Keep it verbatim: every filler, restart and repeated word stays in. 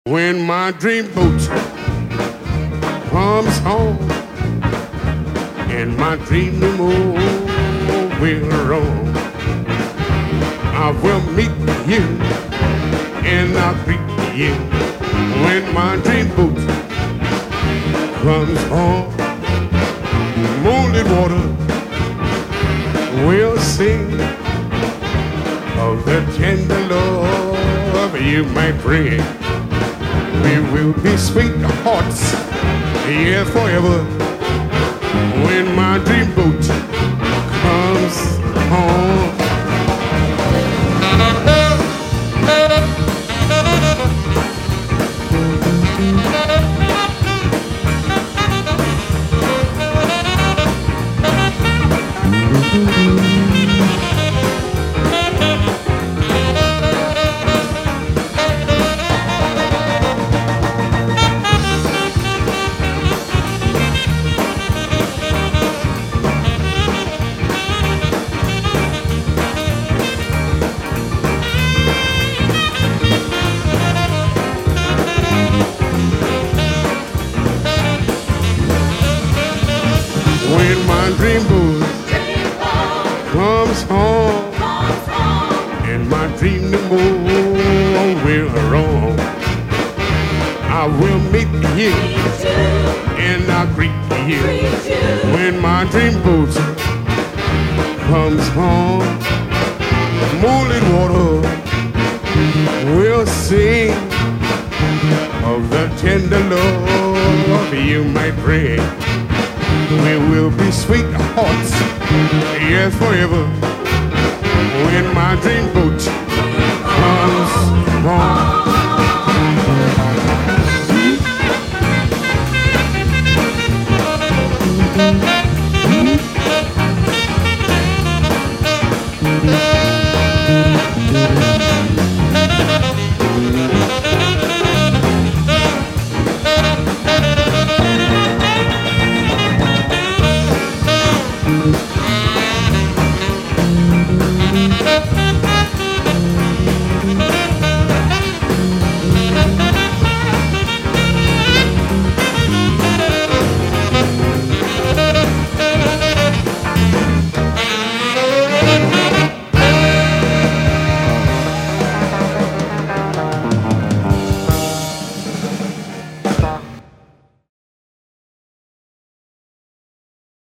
When my dreamboat comes home and my dream no more will roam, I will meet you and I'll greet you when my dreamboat comes home. Moonlit water will sing of the tender love you might bring. We will be sweethearts, yeah, forever. When my dreamboat comes home. When my dreamboat comes home, comes home, and my dream no more will roam, I will meet you meet you, and I'll greet you greet you. when my dreamboat comes home. Moonlit water will sing of the tender love